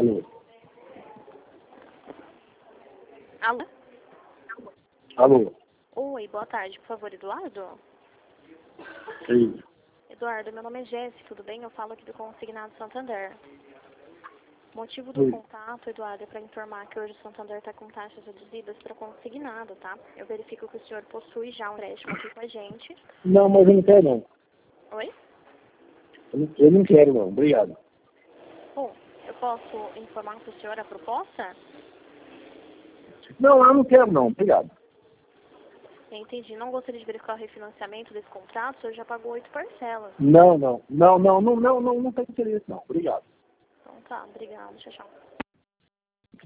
Alô? Alô? Alô? Oi, boa tarde, por favor, Eduardo? Sim. Eduardo, meu nome é Jéssica, tudo bem? Eu falo aqui do Consignado Santander. O motivo do Oi. contato, Eduardo, é para informar que hoje o Santander está com taxas reduzidas para consignado, tá? Eu verifico que o senhor possui já um empréstimo aqui com a gente. Não, mas eu não quero não. Oi? Eu não quero não, obrigado. Bom, eu posso informar para o senhor a proposta? Não, eu não quero não, obrigado. Entendi. Não gostaria de verificar o refinanciamento desse contrato, o senhor já pagou 8 parcelas. Não tem interesse não, obrigado. Então tá, obrigado. Tchau, tchau.